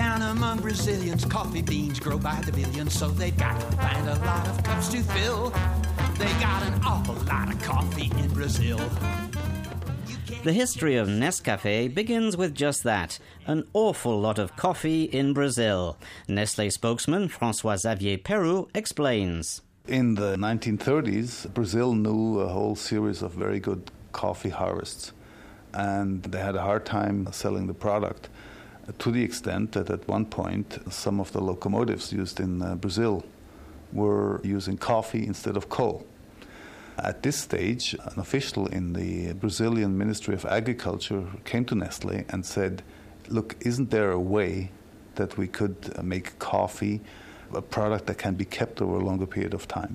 down among Brazilians, coffee beans grow by the billions, so they've got to find a lot of cups to fill. They got an awful lot of coffee in Brazil. The history of Nescafé begins with just that, an awful lot of coffee in Brazil. Nestlé spokesman François-Xavier Peru explains. In the 1930s, Brazil knew a whole series of very good coffee harvests, and they had a hard time selling the product, to the extent that at one point some of the locomotives used in Brazil were using coffee instead of coal. At this stage, an official in the Brazilian Ministry of Agriculture came to Nestlé and said, look, isn't there a way that we could make coffee a product that can be kept over a longer period of time?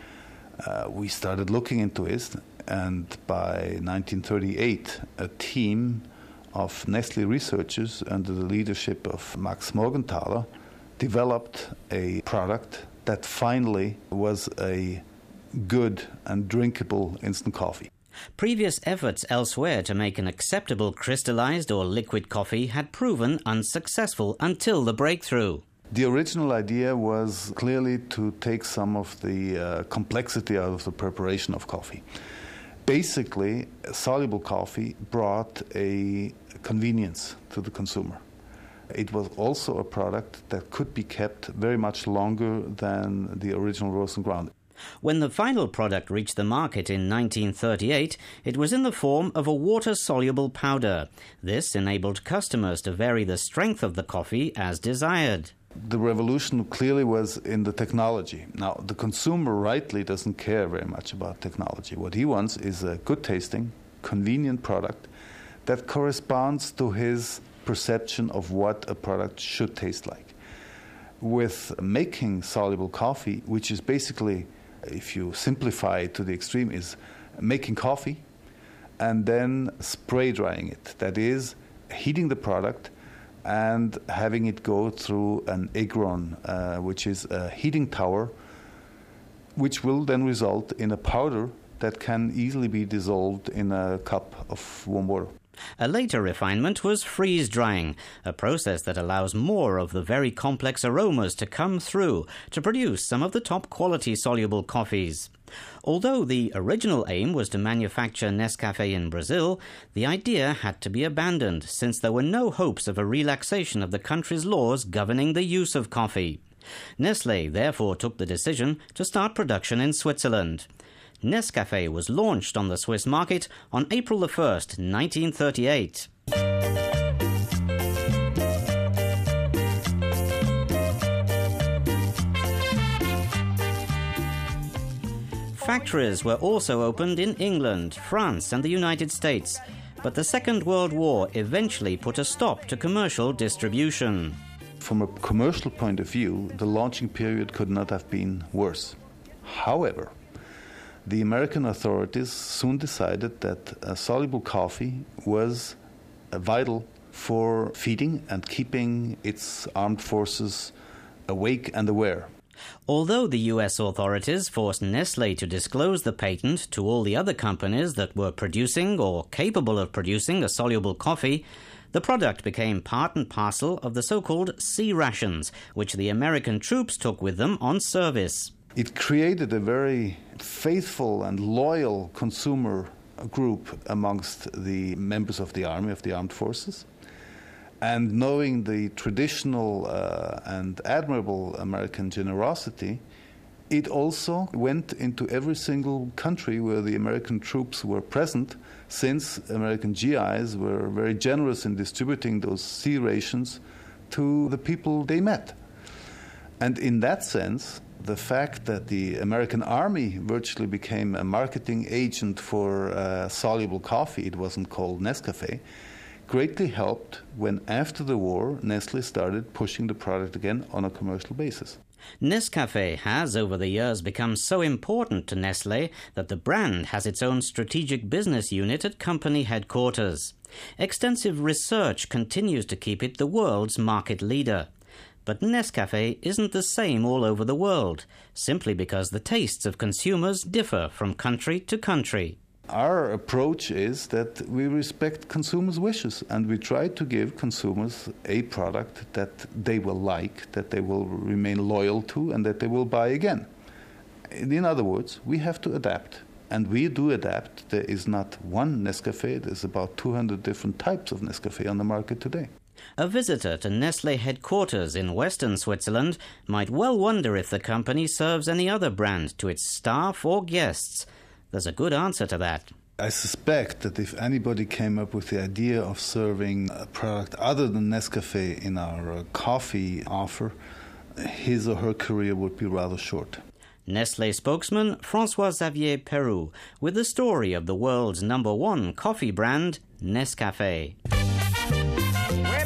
We started looking into it, and by 1938, a team of Nestlé researchers under the leadership of Max Morgenthaler developed a product that finally was a good and drinkable instant coffee. Previous efforts elsewhere to make an acceptable crystallized or liquid coffee had proven unsuccessful until the breakthrough. The original idea was clearly to take some of the complexity out of the preparation of coffee. Basically, soluble coffee brought a convenience to the consumer. It was also a product that could be kept very much longer than the original roast and ground. When the final product reached the market in 1938, it was in the form of a water-soluble powder. This enabled customers to vary the strength of the coffee as desired. The revolution clearly was in the technology. Now, the consumer rightly doesn't care very much about technology. What he wants is a good-tasting, convenient product that corresponds to his perception of what a product should taste like. With making soluble coffee, which is basically, if you simplify it to the extreme, is making coffee and then spray drying it. That is, heating the product and having it go through an agron, which is a heating tower, which will then result in a powder that can easily be dissolved in a cup of warm water. A later refinement was freeze drying, a process that allows more of the very complex aromas to come through to produce some of the top quality soluble coffees. Although the original aim was to manufacture Nescafé in Brazil, the idea had to be abandoned since there were no hopes of a relaxation of the country's laws governing the use of coffee. Nestlé therefore took the decision to start production in Switzerland. Nescafé was launched on the Swiss market on April 1st, 1938. Factories were also opened in England, France and the United States, but the Second World War eventually put a stop to commercial distribution. From a commercial point of view, the launching period could not have been worse. However, the American authorities soon decided that soluble coffee was vital for feeding and keeping its armed forces awake and aware. Although the US authorities forced Nestlé to disclose the patent to all the other companies that were producing or capable of producing a soluble coffee, the product became part and parcel of the so-called C rations, which the American troops took with them on service. It created a very faithful and loyal consumer group amongst the members of the army, of the armed forces. And knowing the traditional and admirable American generosity, it also went into every single country where the American troops were present, since American GIs were very generous in distributing those C rations to the people they met. And in that sense, the fact that the American Army virtually became a marketing agent for soluble coffee, it wasn't called Nescafé, greatly helped when, after the war, Nestlé started pushing the product again on a commercial basis. Nescafé has, over the years, become so important to Nestlé that the brand has its own strategic business unit at company headquarters. Extensive research continues to keep it the world's market leader. But Nescafé isn't the same all over the world, simply because the tastes of consumers differ from country to country. Our approach is that we respect consumers' wishes, and we try to give consumers a product that they will like, that they will remain loyal to, and that they will buy again. In other words, we have to adapt, and we do adapt. There is not one Nescafé, there's about 200 different types of Nescafé on the market today. A visitor to Nestlé headquarters in western Switzerland might well wonder if the company serves any other brand to its staff or guests. There's a good answer to that. I suspect that if anybody came up with the idea of serving a product other than Nescafé in our coffee offer, his or her career would be rather short. Nestlé spokesman François-Xavier Peroux with the story of the world's #1 coffee brand, Nescafé. Well,